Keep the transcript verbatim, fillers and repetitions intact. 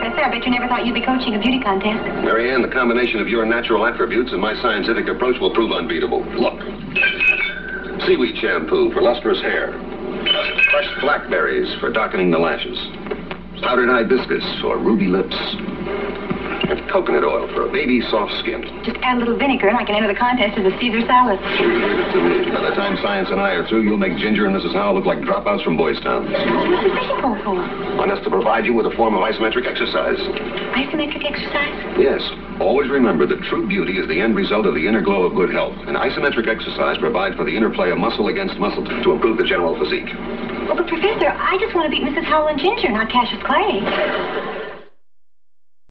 Professor. I bet you never thought you'd be coaching a beauty contest. Marianne, the combination of your natural attributes and my scientific approach will prove unbeatable. Look. Seaweed shampoo for lustrous hair. Crushed blackberries for darkening the lashes. Powdered hibiscus for ruby lips. And coconut oil for a baby's soft skin. Just add a little vinegar and I can enter the contest as a Caesar salad. Leave it to me. By the time Science and I are through, you'll make Ginger and Missus Howell look like dropouts from Boys Town. What's the fishing pole for? Want us to provide you with a form of isometric exercise. Isometric exercise? Yes. Always remember that true beauty is the end result of the inner glow of good health. And isometric exercise provides for the interplay of muscle against muscle to improve the general physique. Well, but Professor, I just want to beat Missus Howell and Ginger, not Cassius Clay.